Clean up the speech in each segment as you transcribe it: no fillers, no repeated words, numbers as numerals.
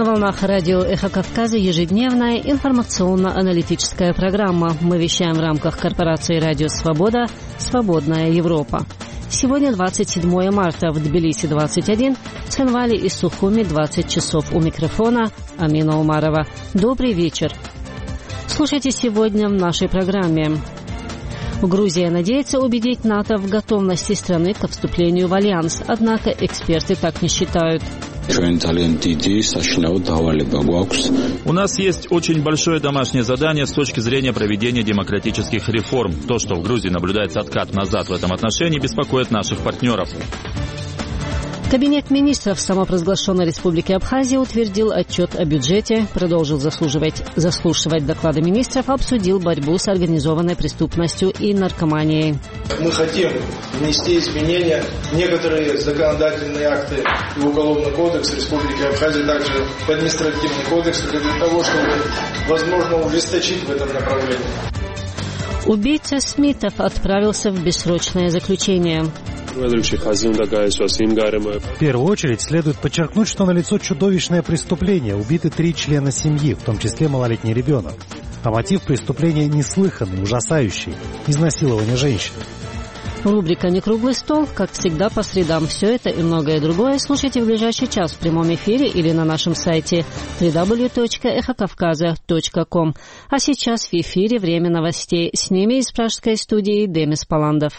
На волнах радио «Эхо Кавказа» ежедневная информационно-аналитическая программа. Мы вещаем в рамках корпорации «Радио Свобода. Свободная Европа». Сегодня 27 марта, в Тбилиси 21, в Цхинвале и Сухуми 20 часов. У микрофона Амина Умарова. Добрый вечер. Слушайте сегодня в нашей программе. Грузия надеется убедить НАТО в готовности страны ко вступлению в альянс, однако эксперты так не считают. У нас есть очень большое домашнее задание с точки зрения проведения демократических реформ. То, что в Грузии наблюдается откат назад в этом отношении, беспокоит наших партнеров. Кабинет министров самопровозглашенной Республики Абхазия утвердил отчет о бюджете, продолжил заслушивать доклады министров, обсудил борьбу с организованной преступностью и наркоманией. Мы хотим внести изменения в некоторые законодательные акты в Уголовный кодекс Республики Абхазия, также в административный кодекс, для того, чтобы, возможно, ужесточить в этом направлении. Убийца Смитов отправился в бессрочное заключение. В первую очередь следует подчеркнуть, что налицо чудовищное преступление. Убиты 3 члена семьи, в том числе малолетний ребенок. А мотив преступления неслыханный, ужасающий – изнасилование женщин. Рубрика «Не круглый стол», как всегда, по средам. Все это и многое другое слушайте в ближайший час в прямом эфире или на нашем сайте www.ekhokavkaza.com. А сейчас в эфире время новостей. С ними из пражской студии Демис Паландов.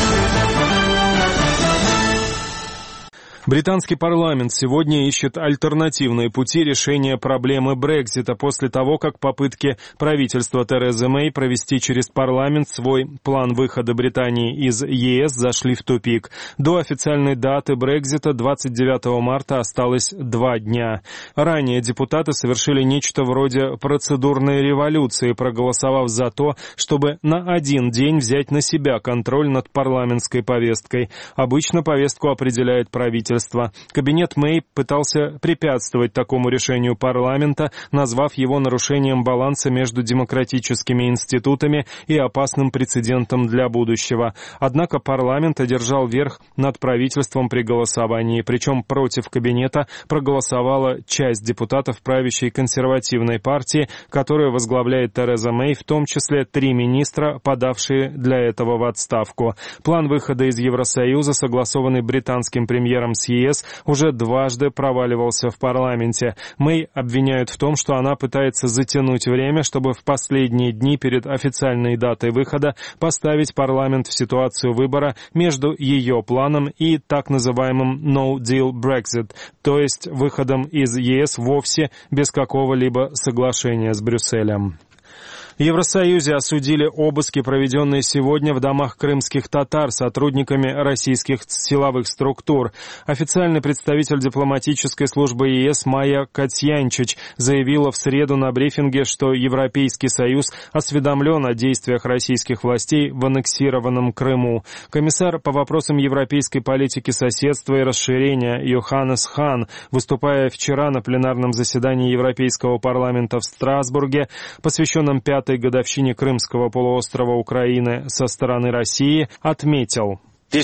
Британский парламент сегодня ищет альтернативные пути решения проблемы Брексита после того, как попытки правительства Терезы Мэй провести через парламент свой план выхода Британии из ЕС зашли в тупик. До официальной даты Брексита 29 марта осталось 2 дня. Ранее депутаты совершили нечто вроде процедурной революции, проголосовав за то, чтобы на 1 день взять на себя контроль над парламентской повесткой. Обычно повестку определяет правительство. Кабинет Мэй пытался препятствовать такому решению парламента, назвав его нарушением баланса между демократическими институтами и опасным прецедентом для будущего. Однако парламент одержал верх над правительством при голосовании, причем против кабинета проголосовала часть депутатов правящей консервативной партии, которую возглавляет Тереза Мэй, в том числе 3 министра, подавшие для этого в отставку. План выхода из Евросоюза, согласованный британским премьером с ЕС, уже дважды проваливался в парламенте. Мэй обвиняют в том, что она пытается затянуть время, чтобы в последние дни перед официальной датой выхода поставить парламент в ситуацию выбора между ее планом и так называемым «no deal Brexit», то есть выходом из ЕС вовсе без какого-либо соглашения с Брюсселем. В Евросоюзе осудили обыски, проведенные сегодня в домах крымских татар сотрудниками российских силовых структур. Официальный представитель дипломатической службы ЕС Майя Катьянчич заявила в среду на брифинге, что Европейский Союз осведомлен о действиях российских властей в аннексированном Крыму. Комиссар по вопросам европейской политики соседства и расширения Йоханнес Хан, выступая вчера на пленарном заседании Европейского парламента в Страсбурге, посвященном 5-й годовщине Крымского полуострова Украины со стороны России, отметил: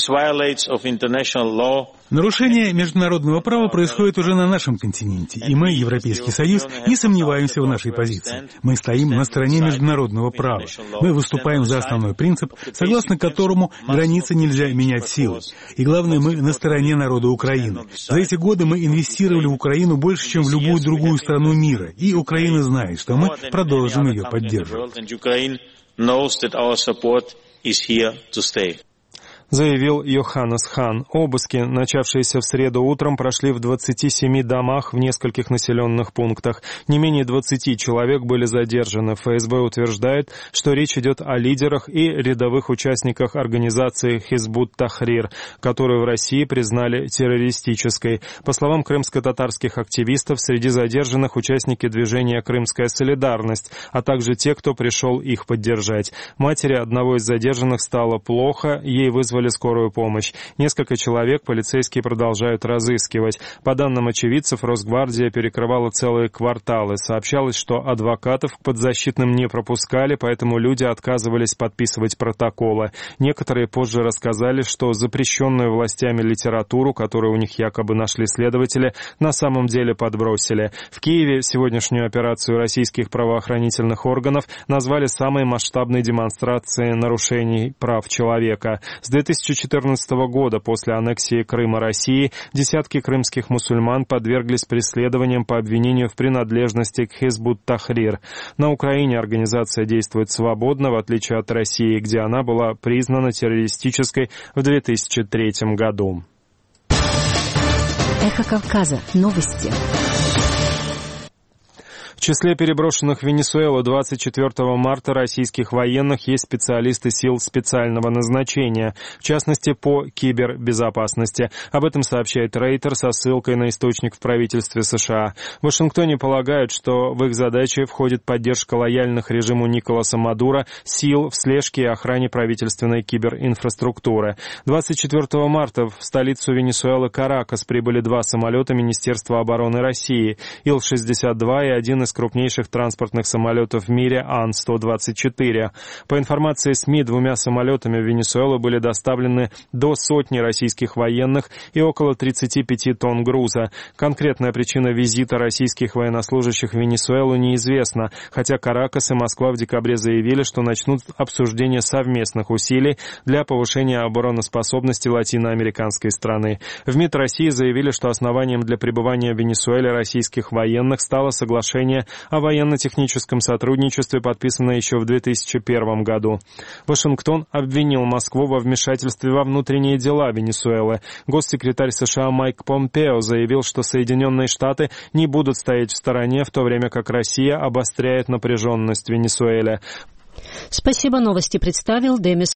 нарушение международного права происходит уже на нашем континенте, и мы, Европейский Союз, не сомневаемся в нашей позиции. Мы стоим на стороне международного права. Мы выступаем за основной принцип, согласно которому границы нельзя менять силой. И главное, мы на стороне народа Украины. За эти годы мы инвестировали в Украину больше, чем в любую другую страну мира, и Украина знает, что мы продолжим ее поддерживать. Заявил Йоханнес Хан. Обыски, начавшиеся в среду утром, прошли в 27 домах в нескольких населенных пунктах. Не менее 20 человек были задержаны. ФСБ утверждает, что речь идет о лидерах и рядовых участниках организации Хизбут Тахрир, которую в России признали террористической. По словам крымско-татарских активистов, среди задержанных участники движения «Крымская солидарность», а также те, кто пришел их поддержать. Матери одного из задержанных стало плохо, ей вызвали вызвали скорую помощь. Несколько человек полицейские продолжают разыскивать. По данным очевидцев, Росгвардия перекрывала целые кварталы. Сообщалось, что адвокатов к подзащитным не пропускали, поэтому люди отказывались подписывать протоколы. Некоторые позже рассказали, что запрещенную властями литературу, которую у них якобы нашли следователи, на самом деле подбросили. В Киеве сегодняшнюю операцию российских правоохранительных органов назвали самой масштабной демонстрацией нарушений прав человека. С 2014 года, после аннексии Крыма России, десятки крымских мусульман подверглись преследованиям по обвинению в принадлежности к Хизбут-Тахрир. На Украине организация действует свободно, в отличие от России, где она была признана террористической в 2003 году. Эхо Кавказа. Новости. В числе переброшенных в Венесуэлу 24 марта российских военных есть специалисты сил специального назначения, в частности, по кибербезопасности. Об этом сообщает Рейтер со ссылкой на источник в правительстве США. В Вашингтоне полагают, что в их задачи входит поддержка лояльных режиму Николаса Мадуро сил в слежке и охране правительственной киберинфраструктуры. 24 марта в столицу Венесуэлы Каракас прибыли 2 самолета Министерства обороны России Ил-62 и один из крупнейших транспортных самолетов в мире Ан-124. По информации СМИ, 2 самолетами в Венесуэлу были доставлены до 100 российских военных и около 35 тонн груза. Конкретная причина визита российских военнослужащих в Венесуэлу неизвестна, хотя Каракас и Москва в декабре заявили, что начнут обсуждение совместных усилий для повышения обороноспособности латиноамериканской страны. В МИД России заявили, что основанием для пребывания в Венесуэле российских военных стало соглашение о военно-техническом сотрудничестве, подписанное еще в 2001 году. Вашингтон обвинил Москву во вмешательстве во внутренние дела Венесуэлы. Госсекретарь США Майк Помпео заявил, что Соединенные Штаты не будут стоять в стороне, в то время как Россия обостряет напряженность в Венесуэле. Спасибо, новости представил Демис